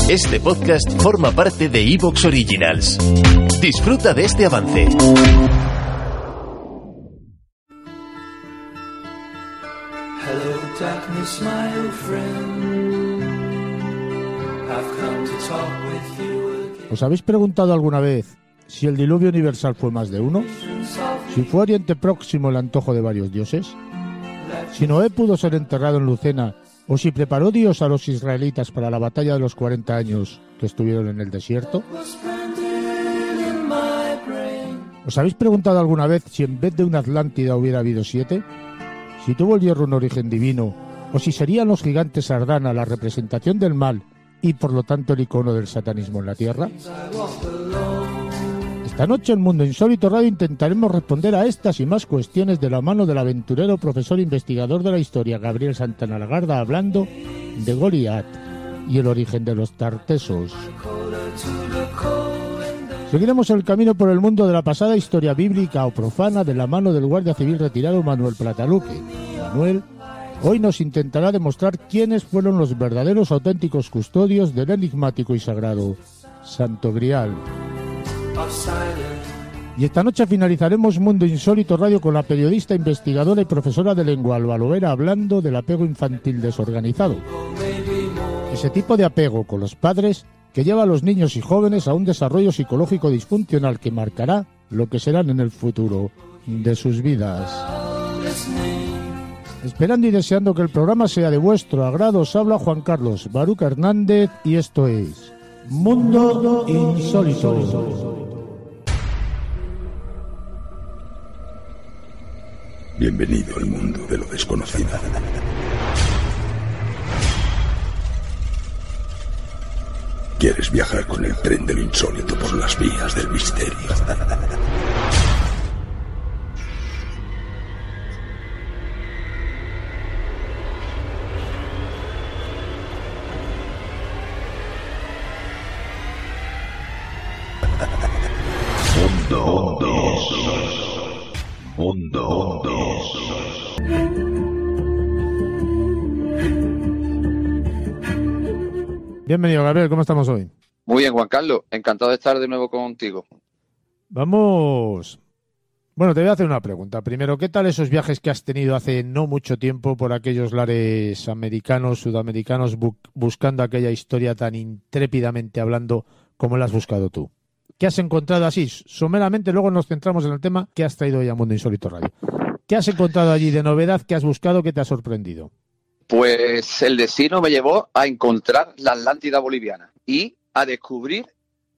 Este podcast forma parte de iVoox Originals. Disfruta de este avance. Hello, darkness, my old friend. I've come to talk with you again. ¿Os habéis preguntado alguna vez si el diluvio universal fue más de uno? ¿Si fue Oriente Próximo el antojo de varios dioses? ¿Si Noé pudo ser enterrado en Lucena? ¿O si preparó Dios a los israelitas para la batalla de los 40 años que estuvieron en el desierto? ¿Os habéis preguntado alguna vez si en vez de una Atlántida hubiera habido 7? ¿Si tuvo el hierro un origen divino? ¿O si serían los gigantes Ardana la representación del mal y por lo tanto el icono del satanismo en la Tierra? Esta noche en Mundo Insólito Radio intentaremos responder a estas y más cuestiones de la mano del aventurero, profesor investigador de la historia Gabriel Santana Lagarda, hablando de Goliat y el origen de los tartesos. Seguiremos el camino por el mundo de la pasada historia bíblica o profana de la mano del guardia civil retirado Manuel Plataluque. Manuel hoy nos intentará demostrar quiénes fueron los verdaderos auténticos custodios del enigmático y sagrado Santo Grial. Y esta noche finalizaremos Mundo Insólito Radio con la periodista, investigadora y profesora de lengua Alba Lovera hablando del apego infantil desorganizado. Ese tipo de apego con los padres que lleva a los niños y jóvenes a un desarrollo psicológico disfuncional que marcará lo que serán en el futuro de sus vidas. Esperando y deseando que el programa sea de vuestro agrado, os habla Juan Carlos Baruca Hernández y esto es Mundo Insólito. Bienvenido al mundo de lo desconocido. ¿Quieres viajar con el tren de lo insólito por las vías del misterio? Mundo. Bienvenido, Gabriel, ¿cómo estamos hoy? Muy bien, Juan Carlos, encantado de estar de nuevo contigo. Vamos... Bueno, te voy a hacer una pregunta. Primero, ¿qué tal esos viajes que has tenido hace no mucho tiempo por aquellos lares americanos, sudamericanos, buscando aquella historia tan intrépidamente hablando como la has buscado tú? ¿Qué has encontrado así? Someramente, luego nos centramos en el tema que has traído hoy a Mundo Insólito Radio. ¿Qué has encontrado allí de novedad que has buscado que te ha sorprendido? Pues el destino me llevó a encontrar la Atlántida boliviana y a descubrir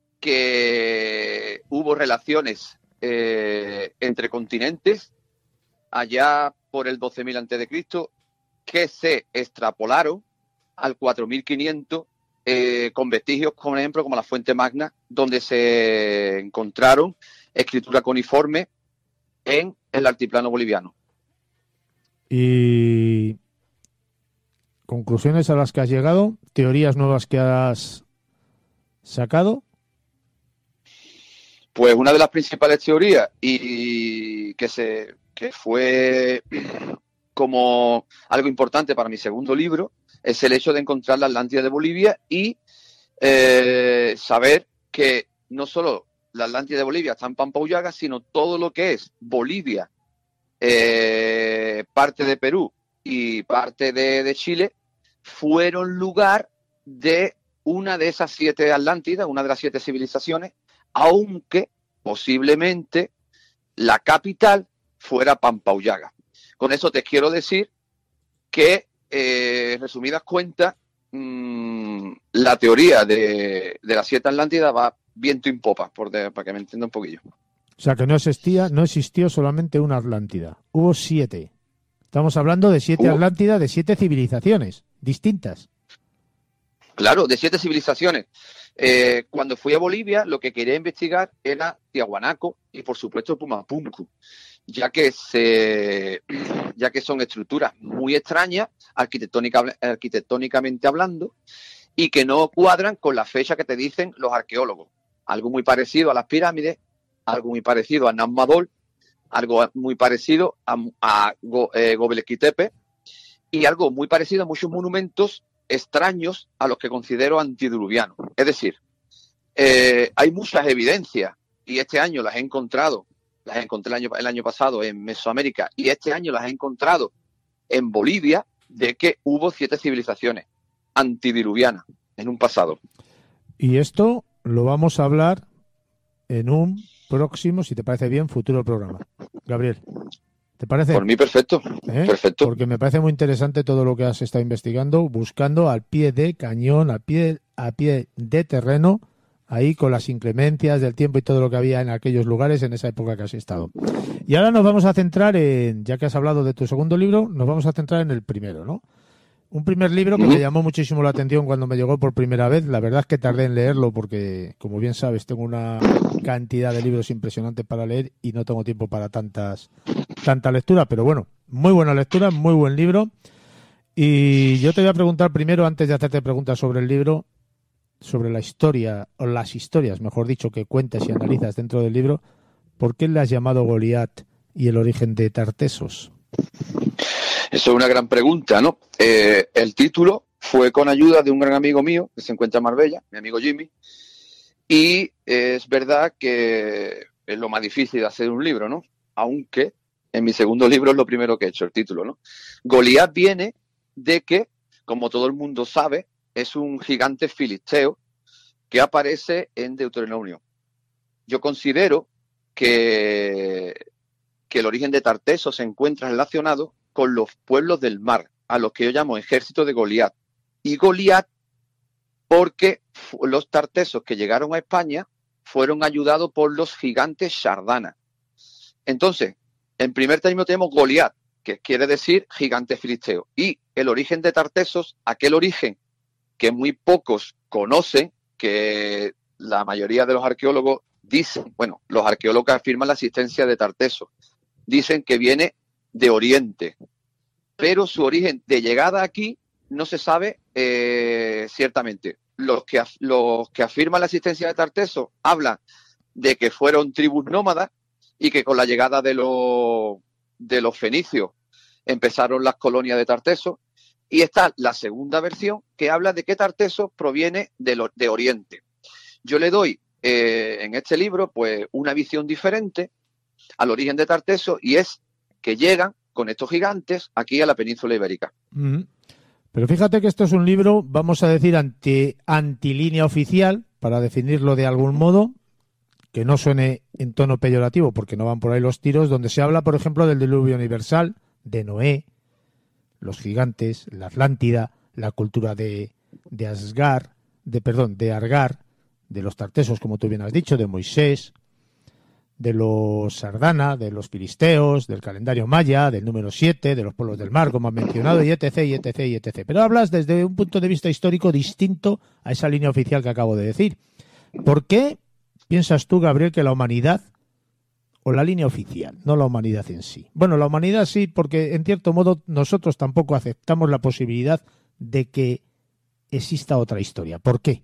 que hubo relaciones entre continentes allá por el 12.000 a.C. que se extrapolaron al 4.500 con vestigios, por ejemplo, como la Fuente Magna, donde se encontraron escritura cuneiforme en el altiplano boliviano. ¿Y conclusiones a las que has llegado? ¿Teorías nuevas que has sacado? Pues una de las principales teorías y que fue como algo importante para mi segundo libro es el hecho de encontrar la Atlántida de Bolivia y saber que no solo la Atlántida de Bolivia está en Pampaullaga, sino todo lo que es Bolivia, parte de Perú y parte de Chile, fueron lugar de una de esas 7 Atlántidas, una de las 7 civilizaciones, aunque posiblemente la capital fuera Pampaullaga. Con eso te quiero decir que, resumidas cuentas, la teoría de las 7 Atlántidas va viento en popa, para que me entienda un poquillo. O sea, que no existió solamente una Atlántida, hubo 7. Estamos hablando de 7 Atlántidas, de 7 civilizaciones distintas. Claro, de 7 civilizaciones. Cuando fui a Bolivia, lo que quería investigar era Tiahuanaco y, por supuesto, Pumapunku, ya que son estructuras muy extrañas, arquitectónicamente hablando, y que no cuadran con la fecha que te dicen los arqueólogos. Algo muy parecido a las pirámides, algo muy parecido a Nazmadol, algo muy parecido a Göbekli Tepe y algo muy parecido a muchos monumentos extraños a los que considero antidiluvianos. Es decir, hay muchas evidencias, y este año las encontré el año pasado en Mesoamérica, y este año las he encontrado en Bolivia, de que hubo 7 civilizaciones antidiluvianas en un pasado. Y esto lo vamos a hablar en un próximo, si te parece bien, futuro programa. Gabriel, ¿te parece? Por mí perfecto, perfecto. Porque me parece muy interesante todo lo que has estado investigando, buscando al pie de cañón, a pie de terreno, ahí con las inclemencias del tiempo y todo lo que había en aquellos lugares en esa época que has estado. Y ahora nos vamos a centrar en, ya que has hablado de tu segundo libro, nos vamos a centrar en el primero, ¿no? Un primer libro que me llamó muchísimo la atención cuando me llegó por primera vez. La verdad es que tardé en leerlo porque, como bien sabes, tengo una cantidad de libros impresionante para leer y no tengo tiempo para tanta lectura. Pero bueno, muy buena lectura, muy buen libro. Y yo te voy a preguntar primero, antes de hacerte preguntas sobre el libro, sobre la historia, o las historias, mejor dicho, que cuentas y analizas dentro del libro, ¿por qué le has llamado Goliat y el origen de Tartessos? Eso es una gran pregunta, ¿no? El título fue con ayuda de un gran amigo mío que se encuentra en Marbella, mi amigo Jimmy, y es verdad que es lo más difícil de hacer un libro, ¿no? Aunque en mi segundo libro es lo primero que he hecho, el título, ¿no? Goliat viene de que, como todo el mundo sabe, es un gigante filisteo que aparece en Deuteronomio. Yo considero que el origen de Tartessos se encuentra relacionado con los pueblos del mar, a los que yo llamo ejército de Goliat. Y Goliat porque los tartesos que llegaron a España fueron ayudados por los gigantes Shardana. Entonces, en primer término tenemos Goliat, que quiere decir gigante filisteo. Y el origen de Tartessos, aquel origen que muy pocos conocen, que la mayoría de los arqueólogos dicen, bueno, los arqueólogos afirman la existencia de Tartessos, dicen que viene de Oriente, pero su origen de llegada aquí no se sabe ciertamente. Los que afirman la existencia de Tartessos hablan de que fueron tribus nómadas y que con la llegada de los fenicios empezaron las colonias de Tartessos, y está la segunda versión que habla de que Tartessos proviene de Oriente. Yo le doy en este libro pues una visión diferente al origen de Tartessos, y es que llegan con estos gigantes aquí a la península ibérica. Pero fíjate que esto es un libro, vamos a decir, antilínea oficial, para definirlo de algún modo, que no suene en tono peyorativo, porque no van por ahí los tiros, donde se habla, por ejemplo, del diluvio universal, de Noé, los gigantes, la Atlántida, la cultura de Asgar, de Argar, de los Tartessos, como tú bien has dicho, de Moisés, de los Sardana, de los filisteos, del calendario maya, del número 7, de los pueblos del mar, como has mencionado, y etc., y etc., y etc. Pero hablas desde un punto de vista histórico distinto a esa línea oficial que acabo de decir. ¿Por qué piensas tú, Gabriel, que la humanidad, o la línea oficial, no la humanidad en sí? Bueno, la humanidad sí, porque en cierto modo nosotros tampoco aceptamos la posibilidad de que exista otra historia. ¿Por qué?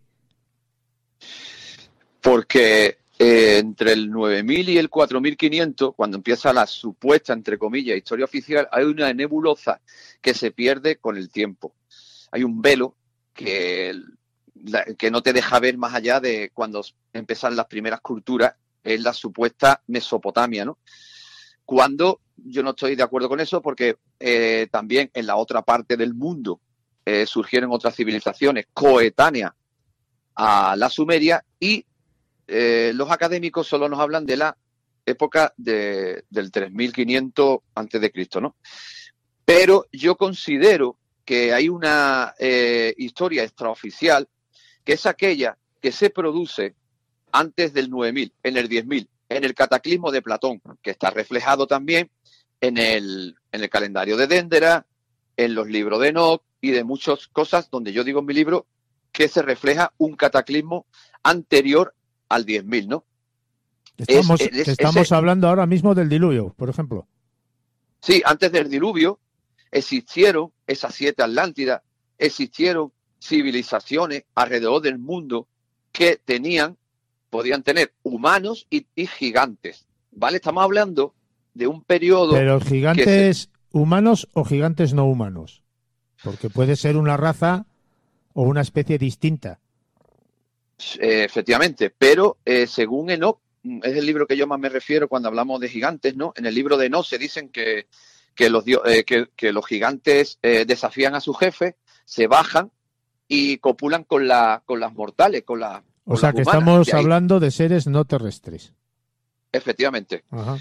Porque entre el 9000 y el 4500, cuando empieza la supuesta, entre comillas, historia oficial, hay una nebulosa que se pierde con el tiempo. Hay un velo que no te deja ver más allá de cuando empiezan las primeras culturas, es la supuesta Mesopotamia, ¿no? Cuando yo no estoy de acuerdo con eso, porque también en la otra parte del mundo surgieron otras civilizaciones coetáneas a la Sumeria, y los académicos solo nos hablan de la época del 3500 a.C., ¿no? Pero yo considero que hay una historia extraoficial, que es aquella que se produce antes del 9000, en el 10.000, en el cataclismo de Platón, que está reflejado también en el calendario de Déndera, en los libros de Enoch y de muchas cosas donde yo digo en mi libro que se refleja un cataclismo anterior al 10.000, ¿no? Estamos hablando ahora mismo del diluvio, por ejemplo. Sí, antes del diluvio existieron esas 7 Atlántidas, existieron civilizaciones alrededor del mundo que podían tener humanos y gigantes, ¿vale? Estamos hablando de un periodo... ¿Pero gigantes humanos o gigantes no humanos? Porque puede ser una raza o una especie distinta. Efectivamente, pero según Enoch, es el libro que yo más me refiero cuando hablamos de gigantes, ¿no? En el libro de Enoch se dicen que los gigantes desafían a su jefe, se bajan y copulan con las mortales, con las O sea, que humanas. estamos hablando de seres no terrestres. Efectivamente. Ajá.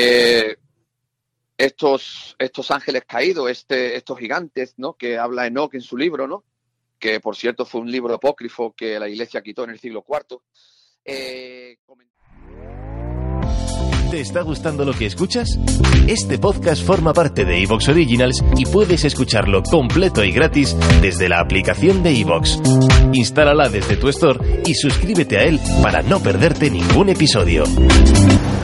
Estos ángeles caídos, estos gigantes, ¿no? Que habla Enoch en su libro, ¿no? Que por cierto fue un libro apócrifo que la Iglesia quitó en el siglo IV. ¿Te está gustando lo que escuchas? Este podcast forma parte de Evox Originals y puedes escucharlo completo y gratis desde la aplicación de Evox. Instálala desde tu store y suscríbete a él para no perderte ningún episodio.